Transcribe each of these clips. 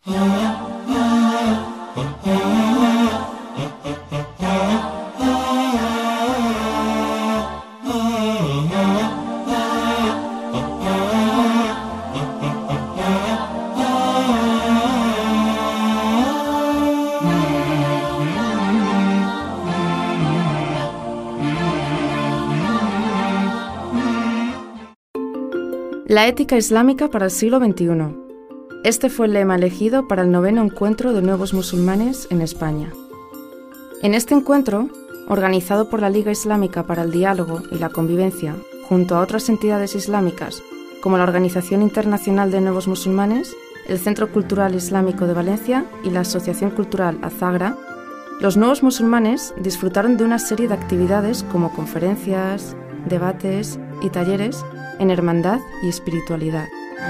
La ética islámica para el siglo XXI. Este fue el lema elegido para el 9º encuentro de nuevos musulmanes en España. En este encuentro, organizado por la Liga Islámica para el Diálogo y la Convivencia, junto a otras entidades islámicas como la Organización Internacional de Nuevos Musulmanes, el Centro Cultural Islámico de Valencia y la Asociación Cultural Azagra, los nuevos musulmanes disfrutaron de una serie de actividades como conferencias, debates y talleres en hermandad y espiritualidad.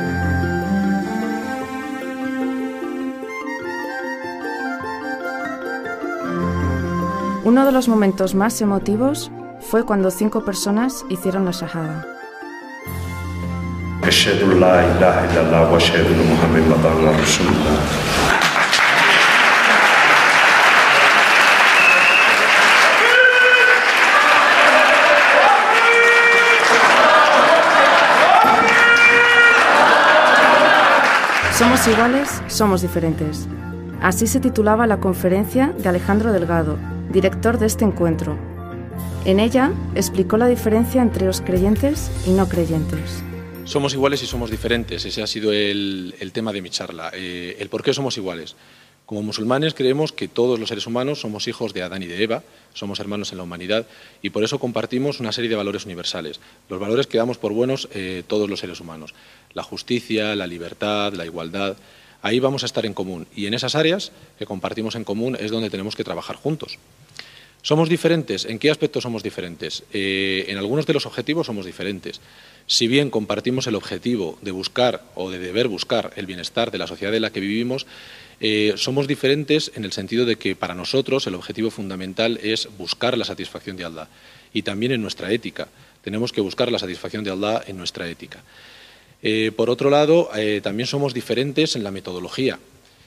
Uno de los momentos más emotivos fue cuando 5 personas hicieron la shahada. Ashhadu an la ilaha illallah wa ashhadu anna Muhammadan rasulullah. Somos iguales, somos diferentes. Así se titulaba la conferencia de Alejandro Delgado, director de este encuentro. En ella explicó la diferencia entre los creyentes y no creyentes. Somos iguales y somos diferentes, ese ha sido el tema de mi charla. El por qué somos iguales. Como musulmanes creemos que todos los seres humanos somos hijos de Adán y de Eva, somos hermanos en la humanidad y por eso compartimos una serie de valores universales. Los valores que damos por buenos todos los seres humanos. La justicia, la libertad, la igualdad, ahí vamos a estar en común y en esas áreas que compartimos en común es donde tenemos que trabajar juntos. ¿Somos diferentes? ¿En qué aspectos somos diferentes? En algunos de los objetivos somos diferentes. Si bien compartimos el objetivo de buscar o de deber buscar el bienestar de la sociedad en la que vivimos, somos diferentes en el sentido de que para nosotros el objetivo fundamental es buscar la satisfacción de Allah y también en nuestra ética. Tenemos que buscar la satisfacción de Allah en nuestra ética. Por otro lado, también somos diferentes en la metodología.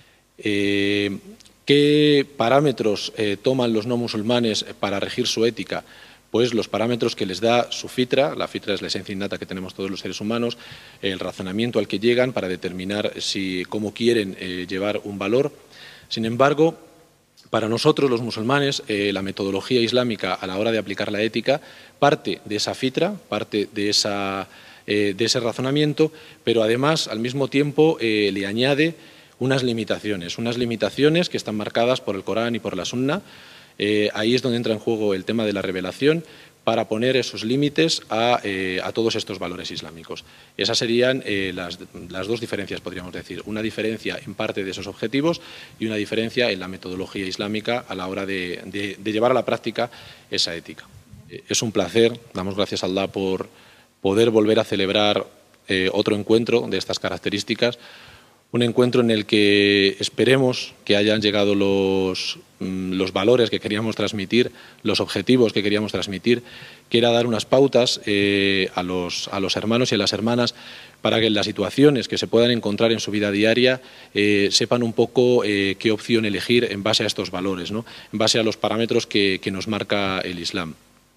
¿Qué parámetros toman los no musulmanes para regir su ética? Pues los parámetros que les da su fitra, la fitra es la esencia innata que tenemos todos los seres humanos, el razonamiento al que llegan para determinar cómo quieren llevar un valor. Sin embargo, para nosotros los musulmanes, la metodología islámica a la hora de aplicar la ética parte de esa fitra, parte de ese razonamiento, pero además al mismo tiempo le añade unas limitaciones que están marcadas por el Corán y por la Sunna. Ahí es donde entra en juego el tema de la revelación para poner esos límites a todos estos valores islámicos. Esas serían las dos diferencias, podríamos decir. Una diferencia en parte de esos objetivos y una diferencia en la metodología islámica a la hora de llevar a la práctica esa ética. Es un placer, damos gracias a Allah por poder volver a celebrar otro encuentro de estas características. Un encuentro en el que esperemos que hayan llegado los valores que queríamos transmitir, los objetivos que queríamos transmitir, que era dar unas pautas a los hermanos y a las hermanas para que en las situaciones que se puedan encontrar en su vida diaria sepan un poco qué opción elegir en base a estos valores, ¿no? En base a los parámetros que nos marca el Islam.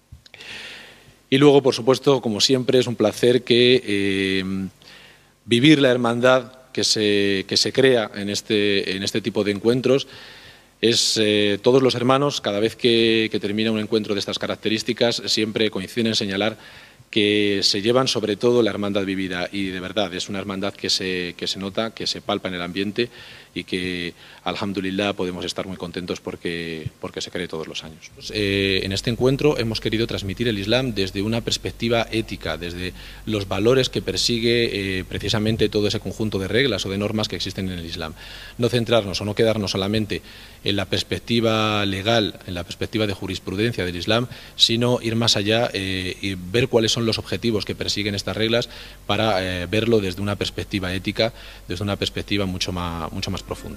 Y luego, por supuesto, como siempre, es un placer que vivir la hermandad que se crea en este tipo de encuentros. Es todos los hermanos, cada vez que termina un encuentro de estas características, siempre coinciden en señalar que se llevan sobre todo la hermandad vivida y de verdad es una hermandad que se nota, que se palpa en el ambiente y que, alhamdulillah, podemos estar muy contentos porque se cree todos los años. En este encuentro hemos querido transmitir el Islam desde una perspectiva ética, desde los valores que persigue precisamente todo ese conjunto de reglas o de normas que existen en el Islam. No centrarnos o no quedarnos solamente en la perspectiva legal, en la perspectiva de jurisprudencia del Islam, sino ir más allá y ver cuáles son los objetivos que persiguen estas reglas para verlo desde una perspectiva ética, desde una perspectiva mucho más profunda.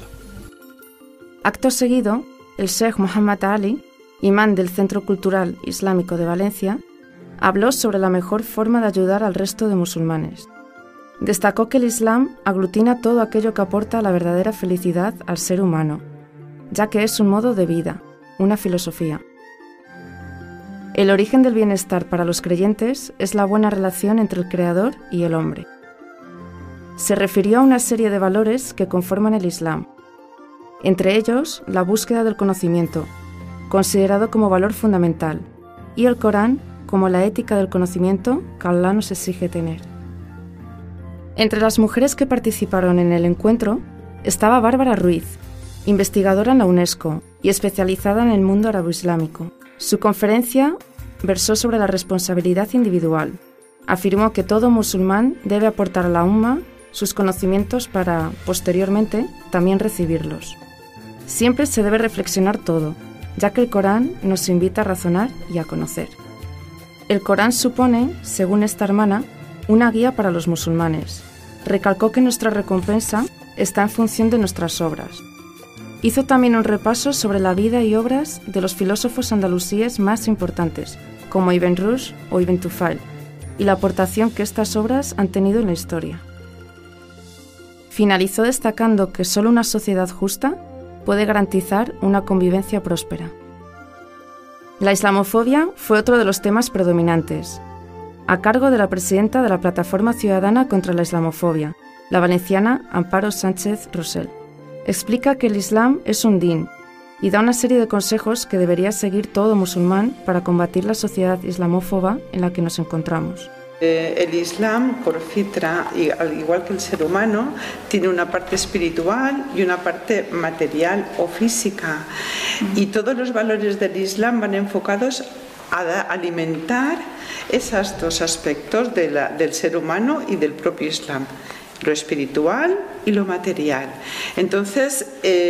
Acto seguido, el Sheikh Muhammad Ali, imán del Centro Cultural Islámico de Valencia, habló sobre la mejor forma de ayudar al resto de musulmanes. Destacó que el Islam aglutina todo aquello que aporta la verdadera felicidad al ser humano, ya que es un modo de vida, una filosofía. El origen del bienestar para los creyentes es la buena relación entre el Creador y el hombre. Se refirió a una serie de valores que conforman el Islam, entre ellos la búsqueda del conocimiento, considerado como valor fundamental, y el Corán como la ética del conocimiento que Allah nos exige tener. Entre las mujeres que participaron en el encuentro estaba Bárbara Ruiz, investigadora en la UNESCO y especializada en el mundo árabe-islámico. Su conferencia versó sobre la responsabilidad individual. Afirmó que todo musulmán debe aportar a la umma sus conocimientos para, posteriormente, también recibirlos. Siempre se debe reflexionar todo, ya que el Corán nos invita a razonar y a conocer. El Corán supone, según esta hermana, una guía para los musulmanes. Recalcó que nuestra recompensa está en función de nuestras obras. Hizo también un repaso sobre la vida y obras de los filósofos andalusíes más importantes, como Ibn Rushd o Ibn Tufayl, y la aportación que estas obras han tenido en la historia. Finalizó destacando que solo una sociedad justa puede garantizar una convivencia próspera. La islamofobia fue otro de los temas predominantes, a cargo de la presidenta de la Plataforma Ciudadana contra la Islamofobia, la valenciana Amparo Sánchez Rosell. Explica que el Islam es un din y da una serie de consejos que debería seguir todo musulmán para combatir la sociedad islamófoba en la que nos encontramos. El Islam, por fitra, y al igual que el ser humano, tiene una parte espiritual y una parte material o física. Y todos los valores del Islam van enfocados a alimentar esos dos aspectos del ser humano y del propio Islam, lo espiritual y lo material. Entonces,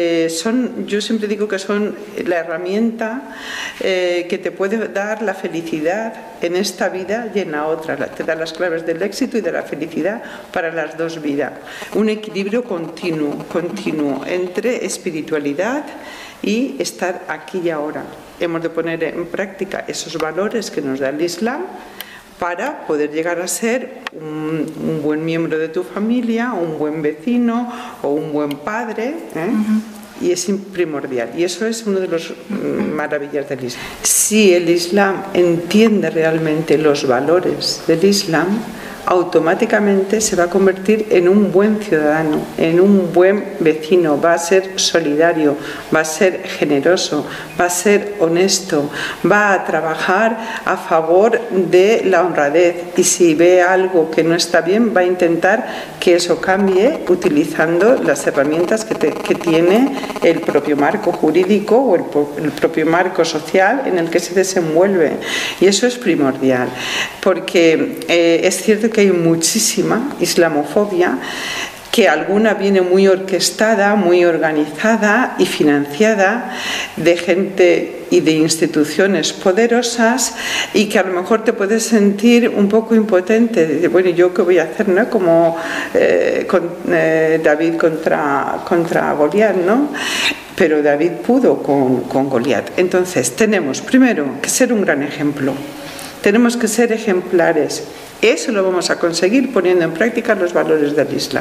yo siempre digo que son la herramienta que te puede dar la felicidad en esta vida y en la otra. Te da las claves del éxito y de la felicidad para las dos vidas. Un equilibrio continuo entre espiritualidad y estar aquí y ahora. Hemos de poner en práctica esos valores que nos da el Islam para poder llegar a ser un buen miembro de tu familia, un buen vecino o un buen padre, y es primordial. Y eso es una de las maravillas del Islam. Si el Islam entiende realmente los valores del Islam, automáticamente se va a convertir en un buen ciudadano, en un buen vecino, va a ser solidario, va a ser generoso, va a ser honesto, va a trabajar a favor de la honradez y si ve algo que no está bien va a intentar que eso cambie utilizando las herramientas que tiene el propio marco jurídico o el propio marco social en el que se desenvuelve. Y eso es primordial, porque es cierto que hay muchísima islamofobia, que alguna viene muy orquestada, muy organizada y financiada de gente y de instituciones poderosas y que a lo mejor te puedes sentir un poco impotente, de bueno, ¿yo qué voy a hacer? ¿No? Como David contra Goliat, ¿no? Pero David pudo con Goliat. Entonces tenemos primero que ser un gran ejemplo, tenemos que ser ejemplares. Eso lo vamos a conseguir poniendo en práctica los valores del Islam.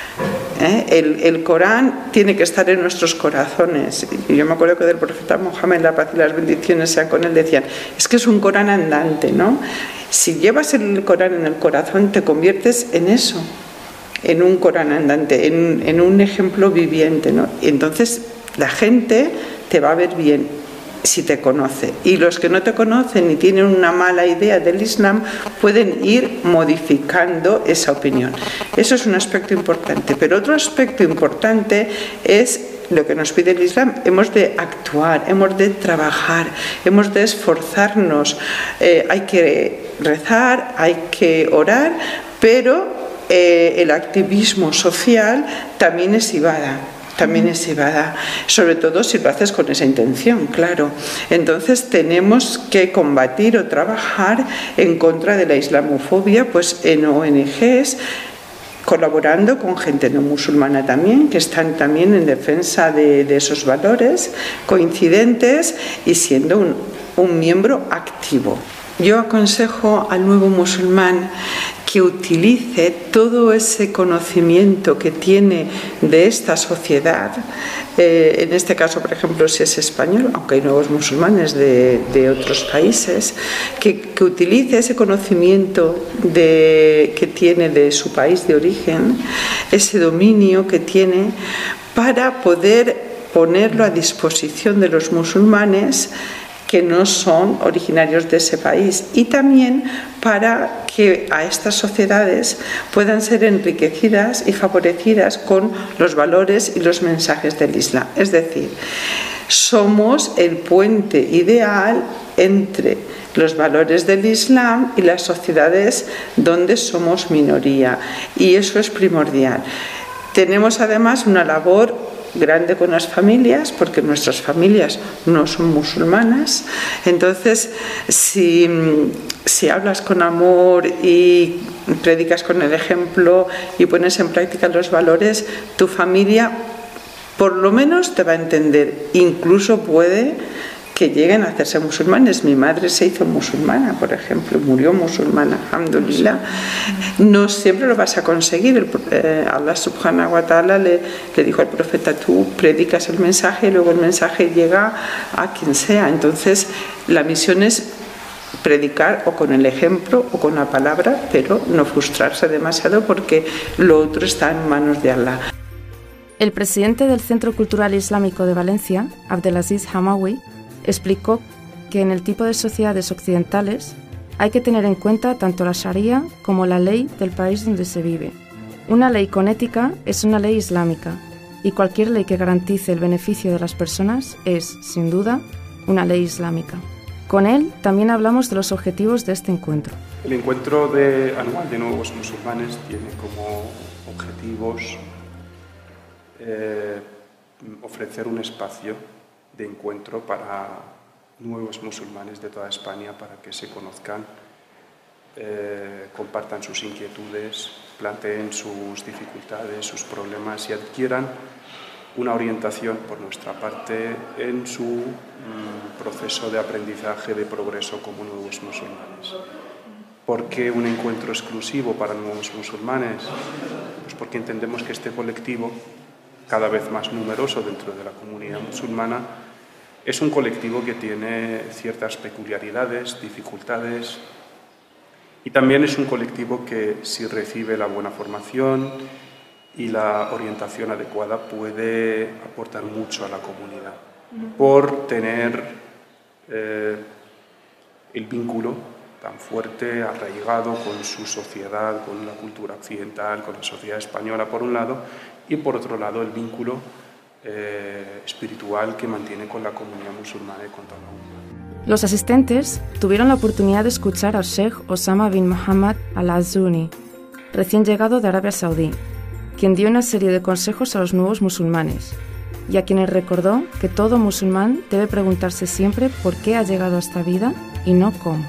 El Corán tiene que estar en nuestros corazones. Y yo me acuerdo que del profeta Mohammed, la paz y las bendiciones sean con él, decían, es que es un Corán andante, ¿no? Si llevas el Corán en el corazón, te conviertes en eso, en un Corán andante, en un ejemplo viviente, ¿no? Y entonces la gente te va a ver bien si te conoce, y los que no te conocen y tienen una mala idea del Islam pueden ir modificando esa opinión. Eso es un aspecto importante, pero otro aspecto importante es lo que nos pide el Islam. Hemos de actuar, hemos de trabajar, hemos de esforzarnos, hay que rezar, hay que orar, pero el activismo social también es ibadah. Sobre todo si lo haces con esa intención, claro. Entonces tenemos que combatir o trabajar en contra de la islamofobia, pues en ONGs, colaborando con gente no musulmana también, que están también en defensa de esos valores coincidentes y siendo un miembro activo. Yo aconsejo al nuevo musulmán que utilice todo ese conocimiento que tiene de esta sociedad, en este caso, por ejemplo, si es español, aunque hay nuevos musulmanes de otros países, que utilice ese conocimiento que tiene de su país de origen, ese dominio que tiene, para poder ponerlo a disposición de los musulmanes que no son originarios de ese país, y también para que a estas sociedades puedan ser enriquecidas y favorecidas con los valores y los mensajes del Islam. Es decir, somos el puente ideal entre los valores del Islam y las sociedades donde somos minoría, y eso es primordial. Tenemos además una labor grande con las familias, porque nuestras familias no son musulmanas. Entonces, si hablas con amor y predicas con el ejemplo y pones en práctica los valores, tu familia por lo menos te va a entender. Incluso puede que lleguen a hacerse musulmanes. Mi madre se hizo musulmana, por ejemplo, murió musulmana, alhamdulillah. No siempre lo vas a conseguir. Allah subhanahu wa ta'ala le dijo al profeta: tú predicas el mensaje y luego el mensaje llega a quien sea. Entonces, la misión es predicar o con el ejemplo o con la palabra, pero no frustrarse demasiado, porque lo otro está en manos de Allah. El presidente del Centro Cultural Islámico de Valencia, Abdelaziz Hamawi, explicó que en el tipo de sociedades occidentales hay que tener en cuenta tanto la Sharia como la ley del país donde se vive. Una ley con ética es una ley islámica, y cualquier ley que garantice el beneficio de las personas es, sin duda, una ley islámica. Con él también hablamos de los objetivos de este encuentro. El encuentro anual de nuevos musulmanes tiene como objetivos ofrecer un espacio de encuentro para nuevos musulmanes de toda España, para que se conozcan, compartan sus inquietudes, planteen sus dificultades, sus problemas y adquieran una orientación por nuestra parte en su proceso de aprendizaje, de progreso como nuevos musulmanes. ¿Por qué un encuentro exclusivo para nuevos musulmanes? Pues porque entendemos que este colectivo, cada vez más numeroso dentro de la comunidad musulmana, es un colectivo que tiene ciertas peculiaridades, dificultades, y también es un colectivo que, si recibe la buena formación y la orientación adecuada, puede aportar mucho a la comunidad, por tener el vínculo tan fuerte, arraigado con su sociedad, con la cultura occidental, con la sociedad española por un lado, y por otro lado el vínculo espiritual que mantiene con la comunidad musulmana y con toda la umma. Los asistentes tuvieron la oportunidad de escuchar al Sheikh Osama bin Mohammed Al-Azuni, recién llegado de Arabia Saudí, quien dio una serie de consejos a los nuevos musulmanes, y a quienes recordó que todo musulmán debe preguntarse siempre por qué ha llegado a esta vida y no cómo.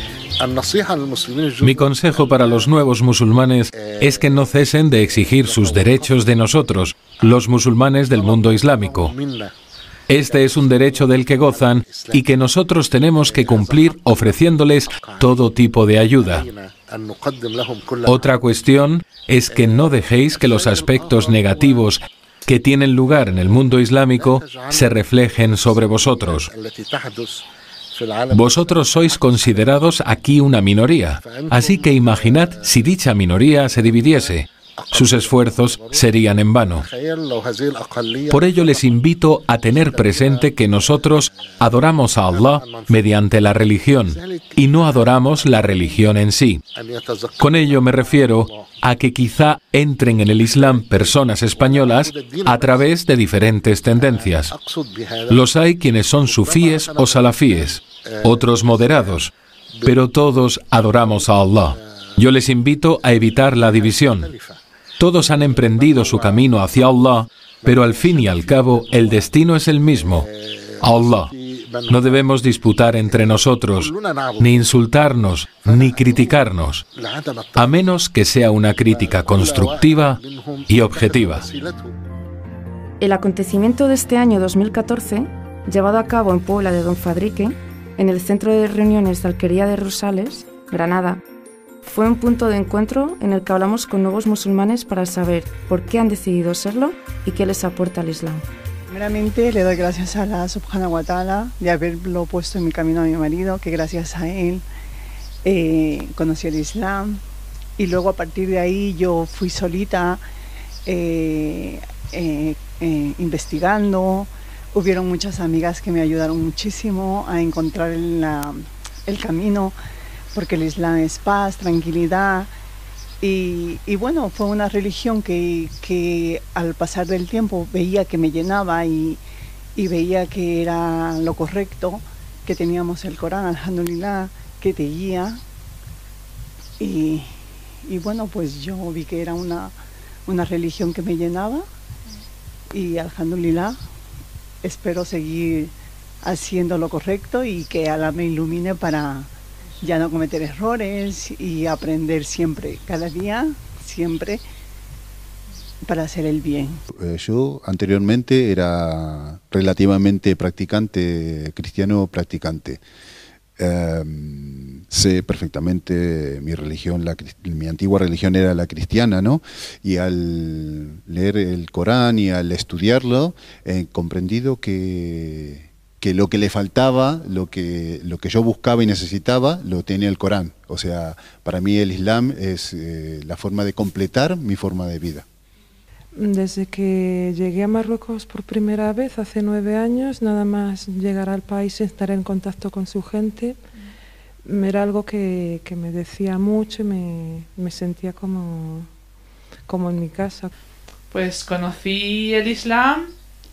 Mi consejo para los nuevos musulmanes es que no cesen de exigir sus derechos de nosotros, los musulmanes del mundo islámico. Este es un derecho del que gozan y que nosotros tenemos que cumplir ofreciéndoles todo tipo de ayuda. Otra cuestión es que no dejéis que los aspectos negativos que tienen lugar en el mundo islámico se reflejen sobre vosotros. Vosotros sois considerados aquí una minoría, así que imaginad si dicha minoría se dividiese. Sus esfuerzos serían en vano. Por ello les invito a tener presente que nosotros adoramos a Allah mediante la religión y no adoramos la religión en sí. Con ello me refiero a que quizá entren en el Islam personas españolas a través de diferentes tendencias. Los hay quienes son sufíes o salafíes, otros moderados, pero todos adoramos a Allah. Yo les invito a evitar la división. Todos han emprendido su camino hacia Allah, pero al fin y al cabo el destino es el mismo, Allah. No debemos disputar entre nosotros, ni insultarnos, ni criticarnos, a menos que sea una crítica constructiva y objetiva. El acontecimiento de este año 2014, llevado a cabo en Puebla de Don Fadrique, en el Centro de Reuniones de Alquería de Rosales, Granada, Fue un punto de encuentro en el que hablamos con nuevos musulmanes para saber por qué han decidido serlo y qué les aporta el Islam. Primeramente le doy gracias a Allah subhanahu wa ta'ala de haberlo puesto en mi camino a mi marido, que gracias a él conocí el Islam, y luego a partir de ahí yo fui solita investigando. Hubieron muchas amigas que me ayudaron muchísimo a encontrar el camino, porque el Islam es paz, tranquilidad. Y bueno, fue una religión que al pasar del tiempo veía que me llenaba y veía que era lo correcto, que teníamos el Corán, alhamdulillah, que te guía. Y bueno, pues yo vi que era una religión que me llenaba y alhamdulillah espero seguir haciendo lo correcto y que Allah me ilumine para ya no cometer errores y aprender siempre, cada día, siempre, para hacer el bien. Yo anteriormente era relativamente practicante, cristiano practicante. Sé perfectamente mi religión, mi antigua religión era la cristiana, ¿no? Y al leer el Corán y al estudiarlo, he comprendido que lo que le faltaba, lo que yo buscaba y necesitaba, lo tenía el Corán. O sea, para mí el Islam es la forma de completar mi forma de vida. Desde que llegué a Marruecos por primera vez, hace 9 años, nada más llegar al país y estar en contacto con su gente, era algo que me decía mucho y me sentía como en mi casa. Pues conocí el Islam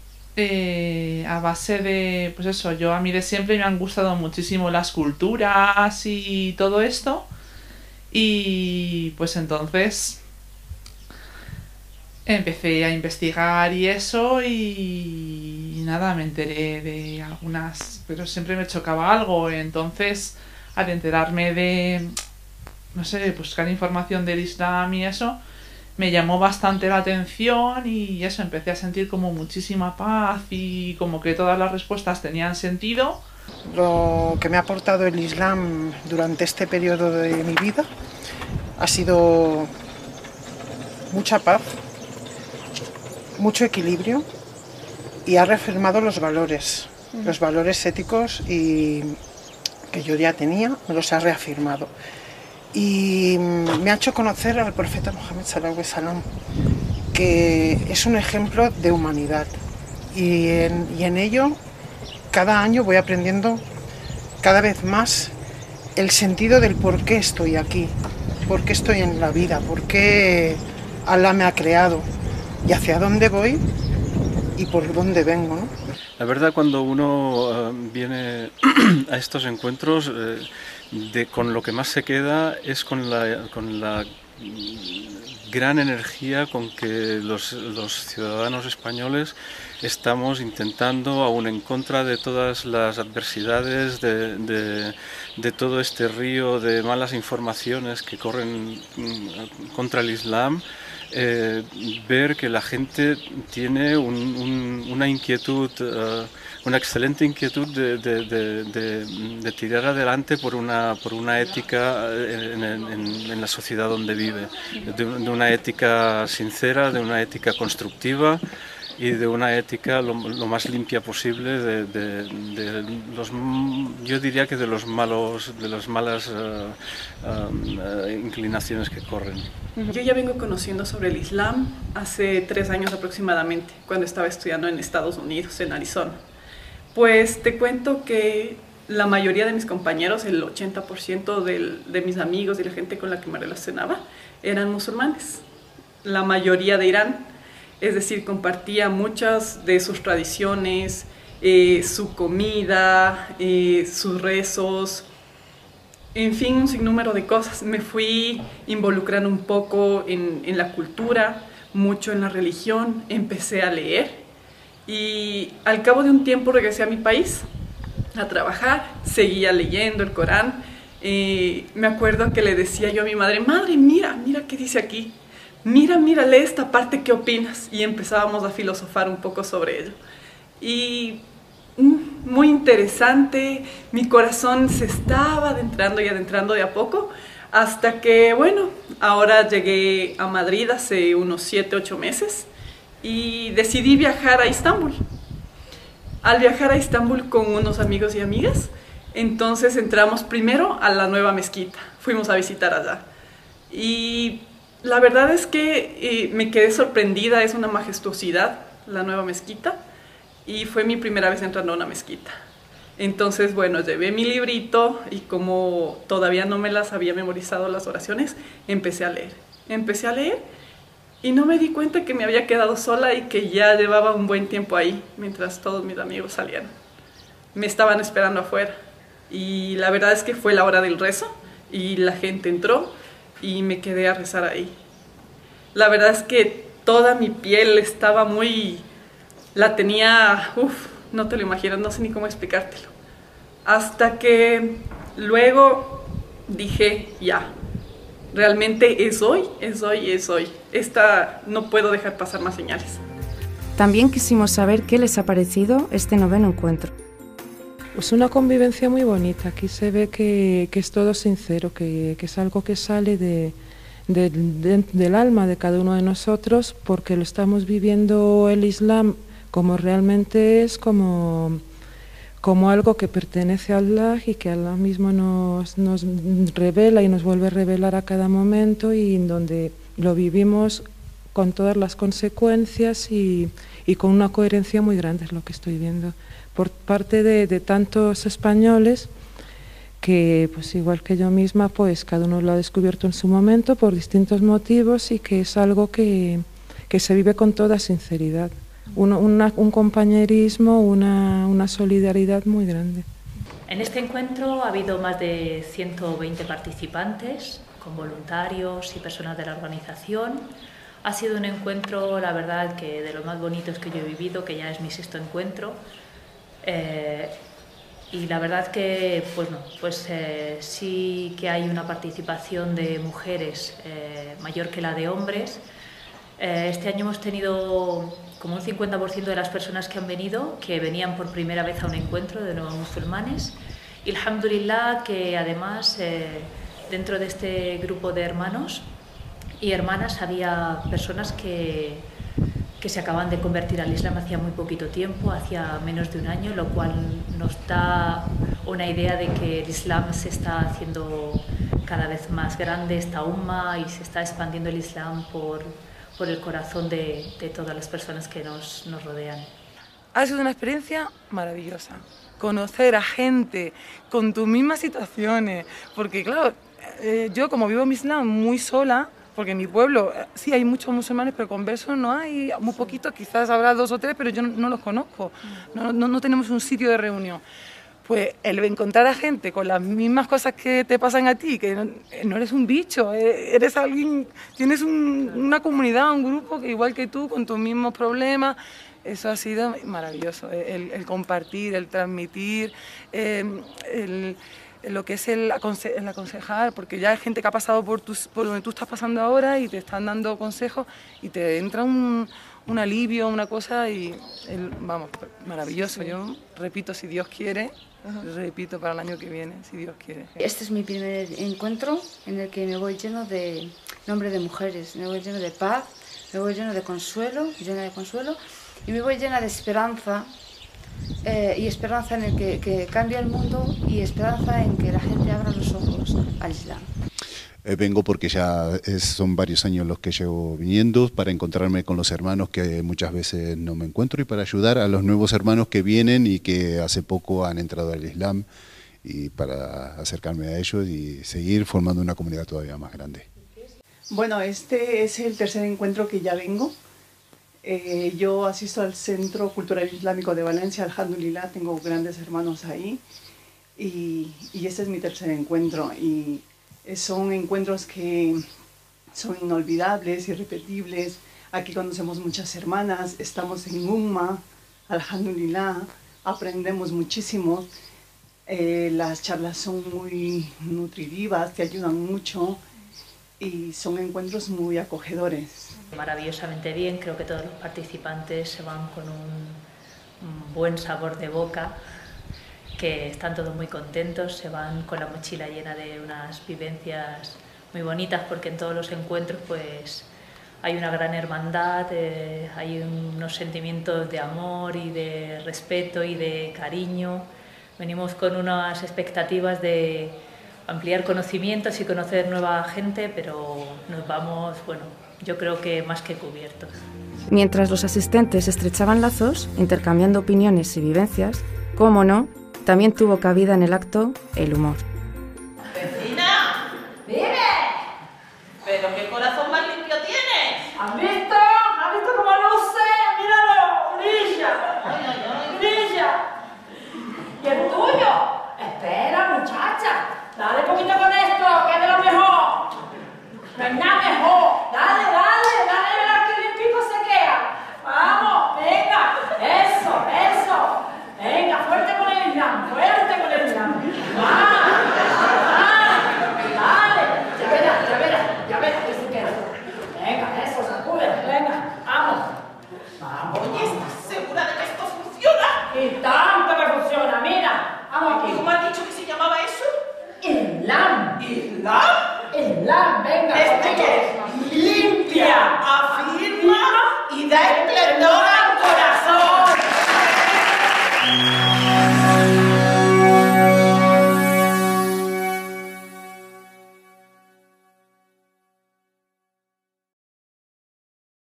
a base de, pues eso, a mí de siempre me han gustado muchísimo las culturas y todo esto, y pues entonces empecé a investigar y eso, y nada, me enteré de algunas, pero siempre me chocaba algo. Entonces, al enterarme de, no sé, buscar información del Islam y eso, me llamó bastante la atención, y eso, empecé a sentir como muchísima paz y como que todas las respuestas tenían sentido. Lo que me ha aportado el Islam durante este periodo de mi vida ha sido mucha paz, mucho equilibrio, y ha reafirmado los valores éticos y que yo ya tenía, me los ha reafirmado. Y me ha hecho conocer al profeta Mohammed sallallahu alaihi wasallam, que es un ejemplo de humanidad, y en ello cada año voy aprendiendo cada vez más el sentido del por qué estoy aquí, por qué estoy en la vida, por qué Allah me ha creado y hacia dónde voy y por dónde vengo, ¿no? La verdad, cuando uno viene a estos encuentros, con lo que más se queda es con la gran energía con que los ciudadanos españoles estamos intentando, aún en contra de todas las adversidades, de todo este río de malas informaciones que corren contra el Islam, ver que la gente tiene una inquietud, una excelente inquietud de tirar adelante por una ética en la sociedad donde vive, de una ética sincera, de una ética constructiva y de una ética lo más limpia posible yo diría que de las malas inclinaciones que corren. Yo ya vengo conociendo sobre el Islam hace 3 años aproximadamente, cuando estaba estudiando en Estados Unidos, en Arizona. Pues te cuento que la mayoría de mis compañeros, el 80% de mis amigos y la gente con la que me relacionaba, eran musulmanes. La mayoría de Irán, es decir, compartía muchas de sus tradiciones, su comida, sus rezos, en fin, un sinnúmero de cosas. Me fui involucrando un poco en la cultura, mucho en la religión, empecé a leer, y al cabo de un tiempo regresé a mi país a trabajar, seguía leyendo el Corán. Me acuerdo que le decía yo a mi madre, madre, mira qué dice aquí, mira, lee esta parte, ¿qué opinas? Y empezábamos a filosofar un poco sobre ello. Y muy interesante, mi corazón se estaba adentrando de a poco Hasta que, bueno, ahora llegué a Madrid hace unos 7, 8 meses y decidí viajar a Estambul. Al viajar a Estambul con unos amigos y amigas, entonces entramos primero a la nueva mezquita, fuimos a visitar allá. Y la verdad es que me quedé sorprendida, es una majestuosidad la nueva mezquita y fue mi primera vez entrando a una mezquita. Entonces, bueno, llevé mi librito y como todavía no me las había memorizado las oraciones, empecé a leer. Empecé a leer y no me di cuenta que me había quedado sola y que ya llevaba un buen tiempo ahí, mientras todos mis amigos salían. Me estaban esperando afuera y la verdad es que fue la hora del rezo y la gente entró y me quedé a rezar ahí. La verdad es que toda mi piel estaba la tenía, no te lo imaginas, no sé ni cómo explicártelo. Hasta que luego dije, ya, realmente es hoy. No puedo dejar pasar más señales. También quisimos saber qué les ha parecido este noveno encuentro. Pues una convivencia muy bonita. Aquí se ve que es todo sincero, que es algo que sale del alma de cada uno de nosotros, porque lo estamos viviendo el Islam como realmente es, como algo que pertenece a Allah y que Allah mismo nos revela y nos vuelve a revelar a cada momento, y en donde lo vivimos con todas las consecuencias y con una coherencia muy grande, es lo que estoy viendo por parte de tantos españoles que, pues igual que yo misma, pues cada uno lo ha descubierto en su momento por distintos motivos, y que es algo que se vive con toda sinceridad. Un compañerismo, una solidaridad muy grande. En este encuentro ha habido más de 120 participantes, con voluntarios y personas de la organización. Ha sido un encuentro, la verdad, que de los más bonitos que yo he vivido, que ya es mi 6º encuentro. Y la verdad que sí que hay una participación de mujeres mayor que la de hombres. Este año hemos tenido como un 50% de las personas que han venido que venían por primera vez a un encuentro de nuevos musulmanes. Y alhamdulillah, que además dentro de este grupo de hermanos y hermanas había personas que se acaban de convertir al Islam hacía muy poquito tiempo, hacía menos de un año, lo cual nos da una idea de que el Islam se está haciendo cada vez más grande, esta umma, y se está expandiendo el Islam por el corazón de todas las personas que nos rodean. Ha sido una experiencia maravillosa, conocer a gente con tus mismas situaciones, porque claro, yo como vivo mi Islam muy sola, porque en mi pueblo sí hay muchos musulmanes, pero conversos no hay, muy poquitos, quizás habrá 2 o 3, pero yo no los conozco, no tenemos un sitio de reunión. Pues el encontrar a gente con las mismas cosas que te pasan a ti, que no eres un bicho, eres alguien, tienes una comunidad, un grupo que igual que tú, con tus mismos problemas, eso ha sido maravilloso, el compartir, el transmitir, lo que es el aconsejar, porque ya hay gente que ha pasado por donde tú estás pasando ahora y te están dando consejos y te entra un alivio, una cosa, y vamos, maravilloso. Yo repito, si Dios quiere, repito para el año que viene, si Dios quiere. Este es mi primer encuentro en el que me voy lleno de nombre de mujeres, me voy lleno de paz, me voy lleno de consuelo, y me voy llena de esperanza, y esperanza en el que cambia el mundo, y esperanza en que la gente abra los ojos al Islam. Vengo porque ya son varios años los que llevo viniendo, para encontrarme con los hermanos que muchas veces no me encuentro, y para ayudar a los nuevos hermanos que vienen y que hace poco han entrado al Islam, y para acercarme a ellos y seguir formando una comunidad todavía más grande. Bueno, este es el 3er encuentro que ya vengo. Yo asisto al Centro Cultural Islámico de Valencia, alhamdulillah, tengo grandes hermanos ahí, y este es mi 3er encuentro, y son encuentros que son inolvidables, irrepetibles. Aquí conocemos muchas hermanas, estamos en umma, alhamdulillah, aprendemos muchísimo, las charlas son muy nutritivas, te ayudan mucho, y son encuentros muy acogedores. Maravillosamente bien, creo que todos los participantes se van con un buen sabor de boca, que están todos muy contentos, se van con la mochila llena de unas vivencias muy bonitas, porque en todos los encuentros pues hay una gran hermandad, hay unos sentimientos de amor y de respeto y de cariño. Venimos con unas expectativas de ampliar conocimientos y conocer nueva gente, pero nos vamos, bueno, yo creo que más que cubiertos. Mientras los asistentes estrechaban lazos, intercambiando opiniones y vivencias, cómo no, también tuvo cabida en el acto el humor. ¡Vecina! ¡Dime! ¿Pero qué corazón más limpio tienes? ¿Has visto? ¿Has visto cómo luce? ¡Míralo! ¡Brilla! ¡Brilla! ¿Y el tuyo? Espera, muchacha. Dale poquito con esto, que es de lo mejor. No es nada mejor. Dale, dale, dale, verás que limpito se queda. Vamos, venga. Eso, eso. Venga, fuerte con el Islam, fuerte con el Islam. Dale. Ya verás que se queda. Venga, eso, sacude, venga, vamos. Vamos. Oye, ¿estás segura de que esto funciona? Y tanto que funciona, mira. Vamos aquí. ¿Cómo has dicho que se llamaba eso? Islam. ¿Islam? Islam, venga. ¿Este qué es? Limpia.